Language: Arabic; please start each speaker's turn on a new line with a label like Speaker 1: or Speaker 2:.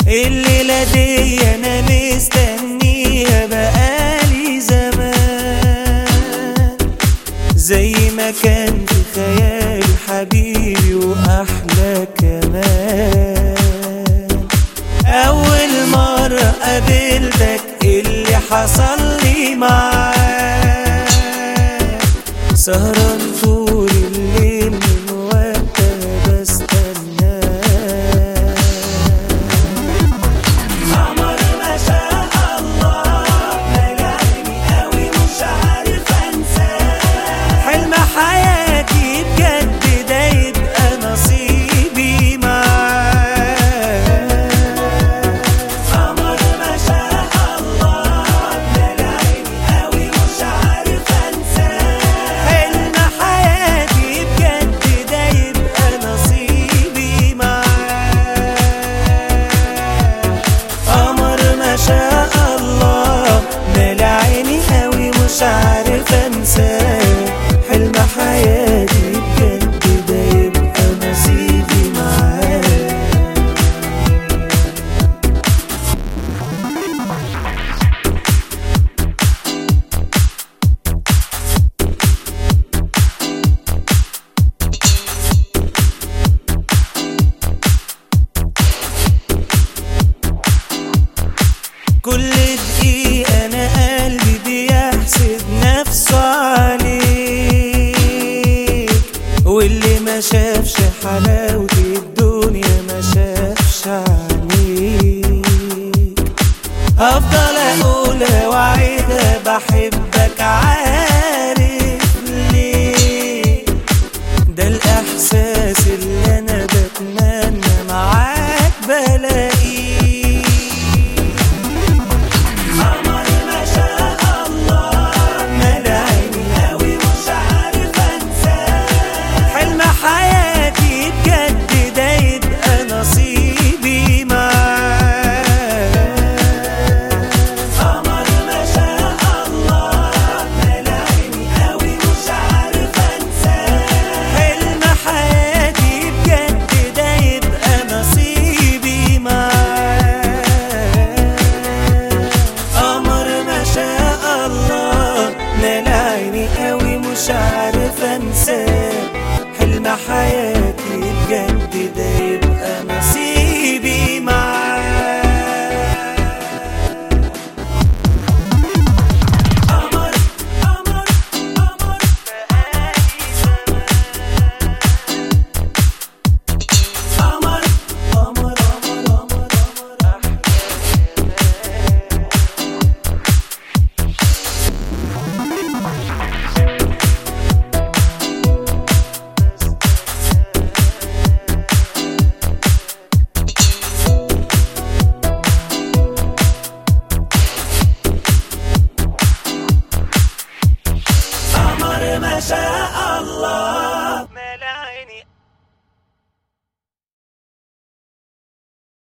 Speaker 1: الليلة دي انا مستنيها بقالي زمان، زي ما كان في خيالي حبيبي واحلى كمان. اول مرة قابلتك اللي حصل لي معاك، سهران طول الليل من وقتها بستناك. قمر ما شاء الله ملعني قوي مش عارف انساه، حلم حياتي بجد ده يبقى نصيبي معاك. قمر ما شاء الله ملعني قوي مش عارف انساه، حلم حياتي بجد ده يبقى نصيبي معاك. قمر ما شاء الله ملعني قوي مش عارف انساه، حلم حياتي بجد ده يبقى نصيبي معاك. كل دقيقة أنا قلبي بيحسد نفسه عليك، واللي ما شافش حلاوة الدنيا ما شافش عليك. هفضل أقولها وأعيدها بحبك عارف ليه، ده الإحساس اللي أنا بتمنى معاك بلاقيه. قمر ما شاء الله ملعني قوي مش عارف انساه، حلم حياتي بجد ده يبقى نصيبي معاك. قمر ما شاء الله ملعني قوي مش عارف انساه، حلم حياتي بجد ده يبقى نصيبي معاك. قمر ما شاء الله ملعني قوي مش عارف انساه، حلم حياتي